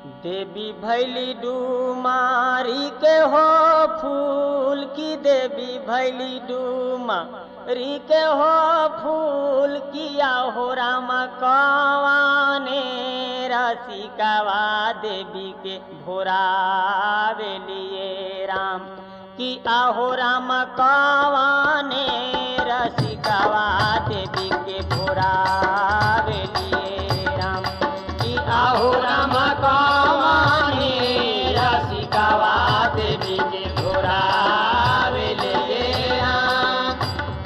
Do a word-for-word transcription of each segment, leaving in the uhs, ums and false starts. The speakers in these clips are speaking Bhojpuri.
देवी भैली डूमारी के हो फूल की, देवी भैली डूमारी के हो फूल किया हो राम कवाने रसिकवा देवी के भोरावेलिए राम कि आहो राम कवाने रसिकवा देवी के भोरावेलिए राम कि आहो राम कवाने रसिकवा देवी के भोरावेलिए राम।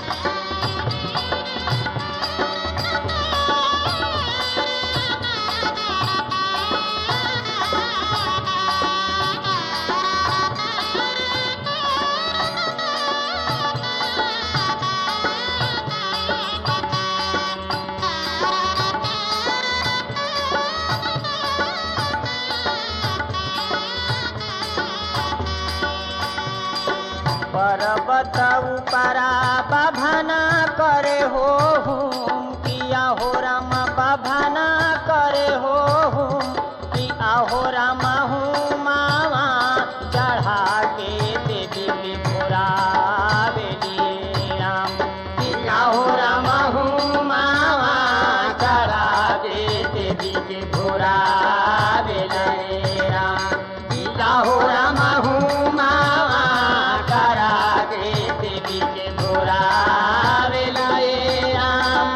पर्वत उपरा बभना करे हो हुम किया हो राम बभना करे हो हुम किया हो राम हुमावा चढ़ा के देवी के भोरावेलिए राम किया हो राम हुमावा चढ़ा के देवी के भोरावेलिए राम किया हो राम हुमावा देवी के भोरावेलिए राम।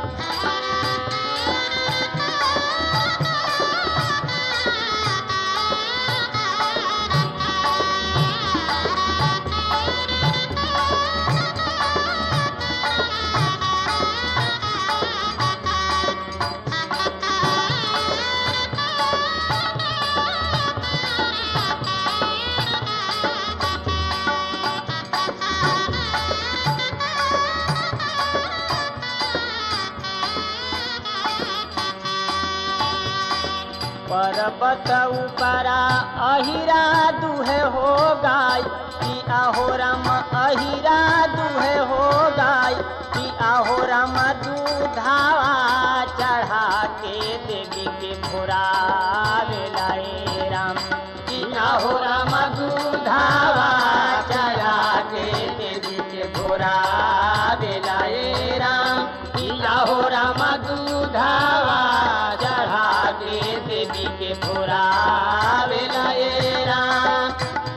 पर्वत उपरा अहिरा दुहे हो गाय कि आहो राम अहिरा दुहे हो गाय कि आहो राम दूधावा चढ़ा के देवी के भोरावेलिए राम कि आहो राम दूधावा चढ़ा के देवी के भोरावेलिए राम कि आहो राम दूधावा चढ़ा के देवी के भोरावेलिए राम।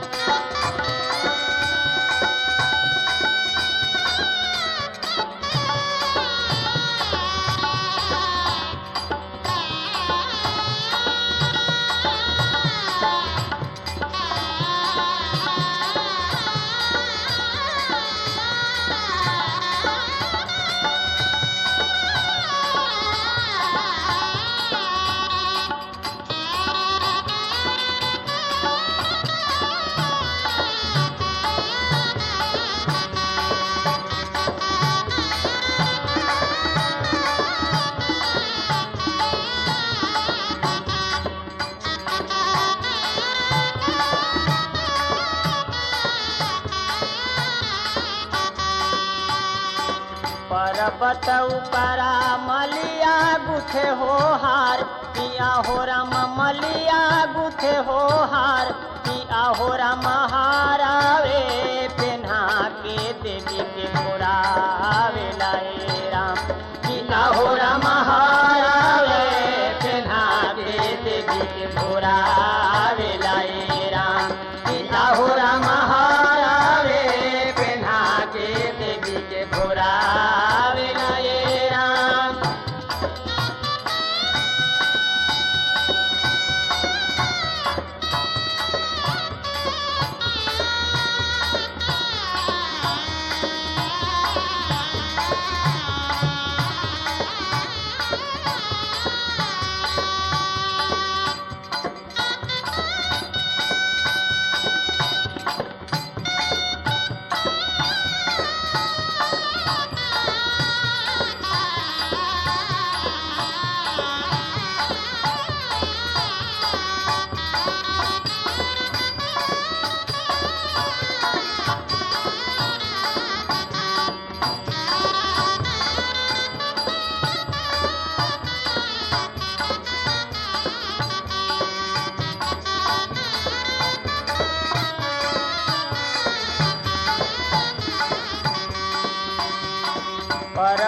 पर्वत उपरा मलिया गुथे हो हार पिया हो राम मलिया गुथे हो हार पिया हो राम हारावे पेन्हा के देवी के भोरावेलिए राम पिया हो राम हारावे पेन्हा के देवी के भोरावेलिए राम पिया हो राम हारावे पेन्हा के देवी के भोरावेलिए राम।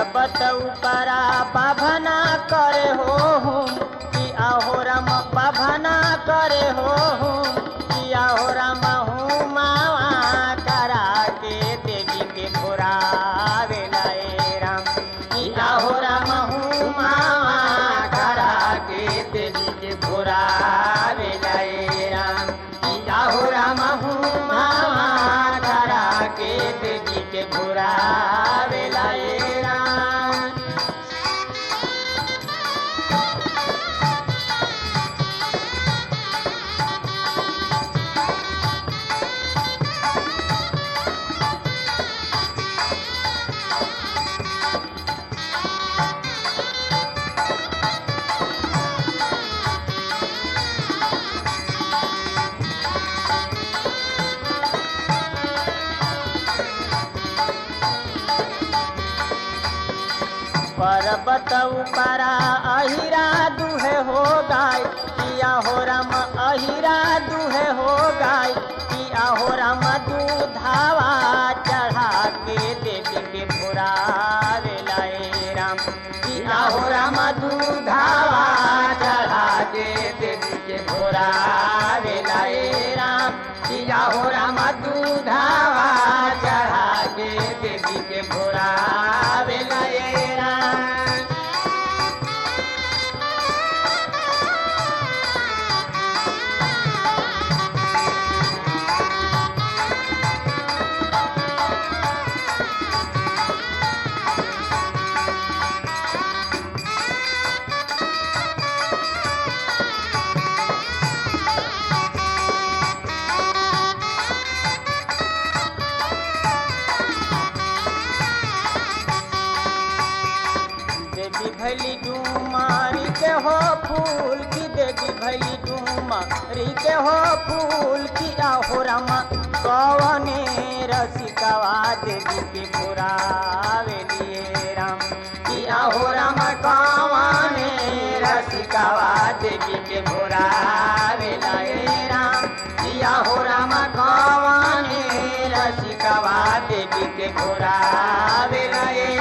पर्वत उपरा बाभना करे हो हूँ कि आहो राम बाभना करे हो हूँ कि आहो राम हूँ मावा करा के देवी के पुरावे लाए राम कि आहो राम हूँ मावा करा के देवी के पुरावे लाए राम कि आहो राम हूँ मावा करा के देवी के पुरावे लाए राम। पर्वत उपरा अहिरा दुहे हो गाय किया हो राम अहिरा दुहे हो गाय किया हो राम दूधावा चढ़ा के देवी के पुरावे लाए राम किया हो राम दूधावा चढ़ा के देवी के पुरावे लाए राम किया हो राम दूधावा चढ़ा के देवी के पुरावे लाए राम। देवी भली डूमारी के हो फूल की देवी भली डूमारी के हो फूल की आहो रामा कवने रसिकवा देवी के पुरावे लिए राम की आहो रामा कवने रसिकवा देवी के पुरावे लाए राम की आहो रामा कवने रसिकवा देवी के पुरावे लाए